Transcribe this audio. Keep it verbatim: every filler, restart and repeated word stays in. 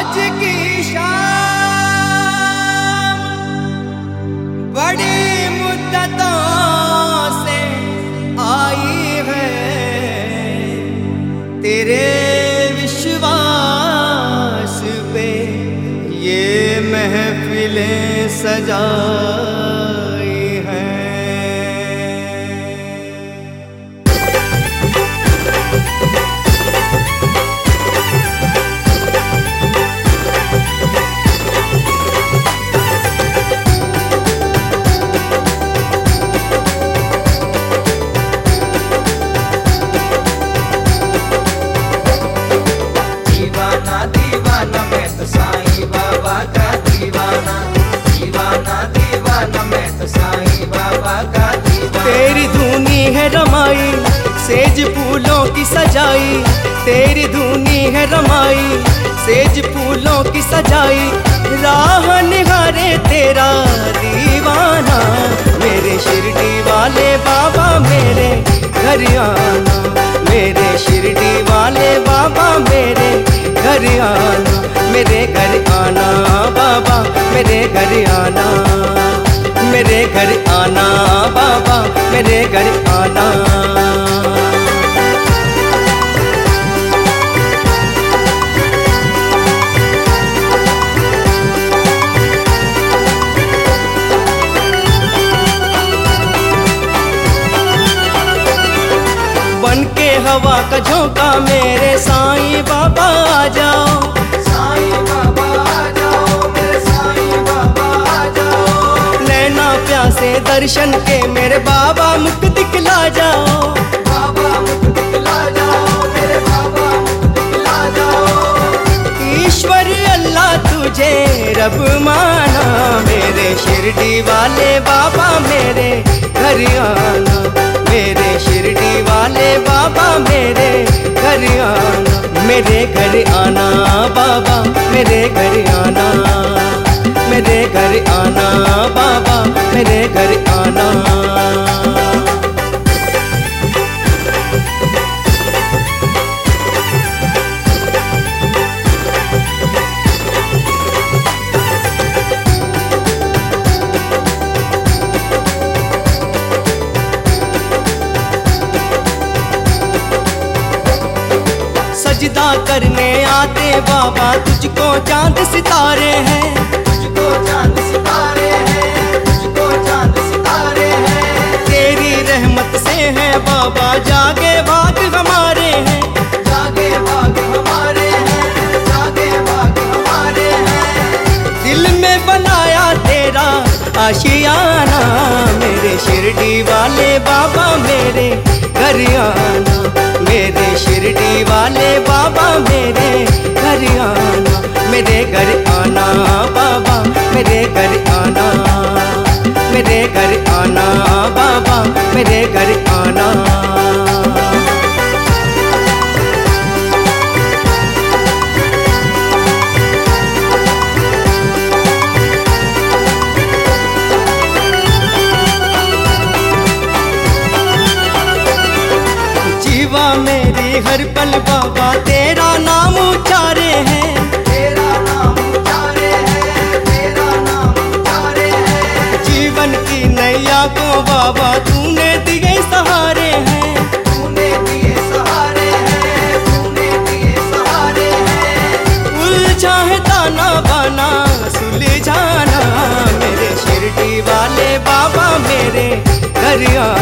आज की शाम बड़ी मुद्दतों से आई है, तेरे विश्वास पे ये महफिलें सजाई हैं। दीवाना दीवाना मैं तो साईं बाबा का दीवाना, दीवाना दीवाना मैं तो साईं बाबा का दीवाना। तेरी धुनी है रमाई सेज फूलों की सजाई, तेरी धुनी है रमाई सेज फूलों की सजाई। राह निहारे तेरा दीवाना, मेरे शिरडी वाले बाबा मेरे घर आना, मेरे शिरडी वाले बाबा मेरे घर आना, मेरे घर आना बाबा मेरे घर आना, मेरे घर आना बाबा मेरे घर आना। बन के हवा का झोंका मेरे साईं बाबा आ जाओ, साईं बाबा आ जाओ, मेरे साईं बाबा आ जाओ। नैना प्यासे दर्शन के मेरे बाबा मुख दिखला जाओ, बाबा मुख दिखला जाओ, मेरे बाबा मुख दिखला जाओ। ईश्वर अल्लाह तुझे रब माना, मेरे शिरडी वाले बाबा मेरे घर आना, मेरे शिरडी वाले बाबा मेरे घर आना, मेरे घर आना बाबा मेरे घर आना, मेरे घर आना बाबा मेरे घर आना। सजदा करने आते बाबा तुझको चांद सितारे हैं, तुझको चांद सितारे हैं, तुझको चांद सितारे हैं। तेरी रहमत से है बाबा जागे भाग हमारे हैं, जागे भाग हमारे हैं, जागे भाग हमारे हैं। दिल में बनाया तेरा आशियाना, मेरे शिरडी वाले बाबा मेरे घर आना, मेरे शिरडी वाले बाबा मेरे घर आना, मेरे घर आना बाबा मेरे घर आना, मेरे घर आना बाबा मेरे घर आना। जीवा मेरी हर पल बाबा तेरा नाम उचारे हैं, तेरा नाम उचारे हैं, तेरा नाम उचारे हैं। जीवन की नैया को बाबा तूने दिए सहारे हैं, तूने दिए सहारे हैं, तूने दिए सहारे हैं। उलझा है ताना बाना सुलझाना, मेरे शिरडी वाले बाबा मेरे घर आना,